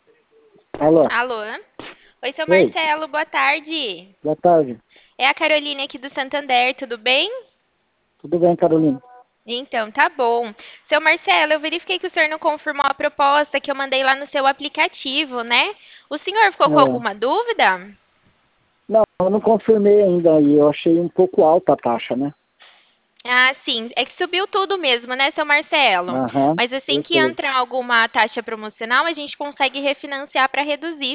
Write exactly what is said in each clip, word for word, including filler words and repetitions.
Alô? Alô? Oi, seu Oi, Marcelo, boa tarde. boa tarde. É a Caroline aqui do Santander, tudo bem? Tudo bem, Carolina? Então, tá bom. Seu Marcelo, eu verifiquei que o senhor não confirmou a proposta que eu mandei lá no seu aplicativo, né? O senhor ficou com É. alguma dúvida? Não, eu não confirmei ainda e eu achei um pouco alta a taxa, né? Ah, sim. É que subiu tudo mesmo, né, seu Marcelo? Aham, Mas assim eu que sei. entrar alguma taxa promocional, a gente consegue refinanciar para reduzir.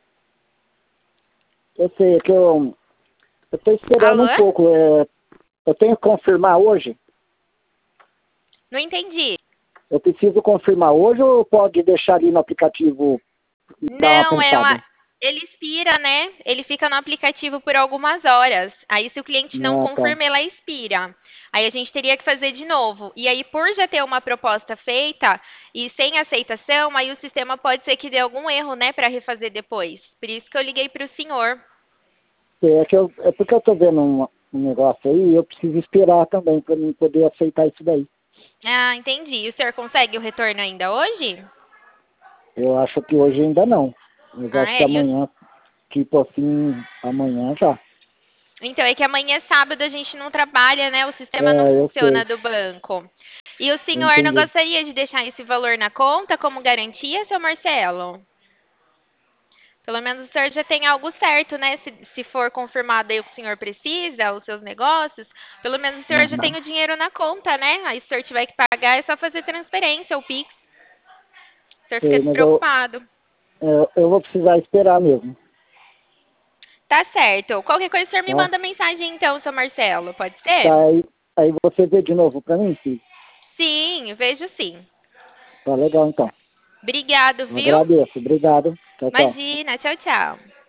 Eu sei, é que eu eu tô esperando Alô? um pouco. É, eu tenho que confirmar hoje? Não entendi. Eu preciso confirmar hoje ou pode deixar ali no aplicativo e dar uma Não, é uma... pensada? ele expira, né? Ele fica no aplicativo por algumas horas. Aí, se o cliente não Ah, tá. confirma, ela expira. Aí a gente teria que fazer de novo. E aí, por já ter uma proposta feita e sem aceitação, aí o sistema pode ser que dê algum erro, né, para refazer depois. Por isso que eu liguei para o senhor. É, que eu, é porque eu tô vendo um, um negócio aí e eu preciso esperar também para mim poder aceitar isso daí. Ah, entendi. E o senhor consegue o retorno ainda hoje? Eu acho que hoje ainda não. Mas Ah, acho que é. E o- amanhã, tipo assim, amanhã já. Então, é que amanhã, sábado, a gente não trabalha, né? O sistema não É, eu funciona sei. do banco. E o Eu senhor não entendi. gostaria de deixar esse valor na conta como garantia, seu Marcelo? Pelo menos o senhor já tem algo certo, né? Se, se for confirmado aí o que o senhor precisa, os seus negócios, pelo menos o senhor já tem Aham. o dinheiro na conta, né? Aí se o senhor tiver que pagar, é só fazer transferência ou Pix. O senhor fica Sei, mas eu, despreocupado. eu, eu vou precisar esperar mesmo, Tá certo. Qualquer coisa o senhor me tá? manda mensagem então, seu Marcelo, pode ser? Tá, aí, aí você vê de novo pra mim, filho. Sim, vejo sim. Tá legal então. Obrigado, Eu viu? agradeço. Obrigado. Tchau, tchau. Imagina, tchau, tchau.